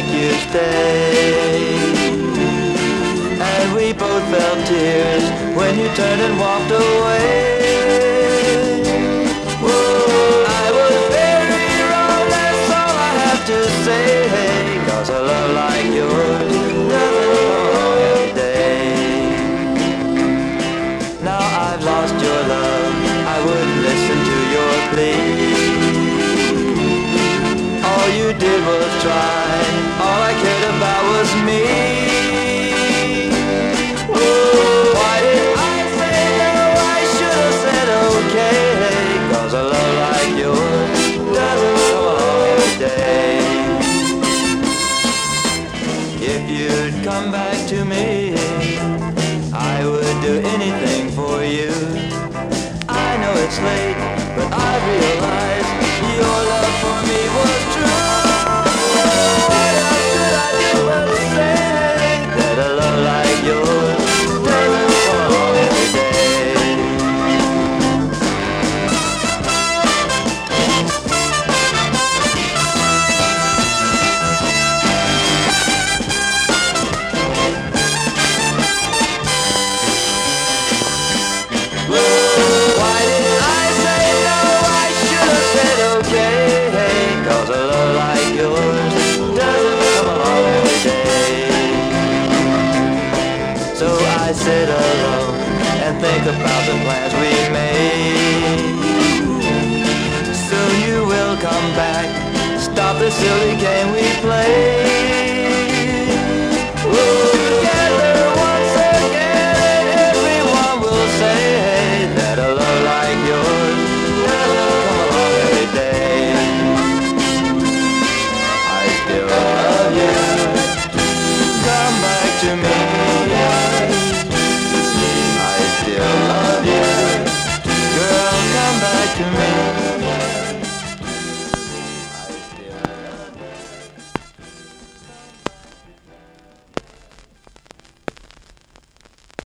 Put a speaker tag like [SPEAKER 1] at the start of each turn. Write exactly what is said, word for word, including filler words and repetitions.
[SPEAKER 1] make you stay. And we both felt tears when you turned and walked away. Whoa, I was very wrong, that's all I have to say. Cause a love like yours doesn't come every day. Now I've lost your love, I wouldn't listen to your plea. All you did was try, all I cared about was me. Whoa, why did I say no? I should have said okay. Cause a love like yours doesn't come along every day. If you'd come back to me, I would do anything for you. I know it's late, but I realize your love for me was true. What else could I do but say that a love like yours doesn't come along every day? Why did I say no? I should have said okay. Cause a love like yours doesn't come along every day. So I sit alone and think about the plans we made. Soon you will come back, stop the silly game we played.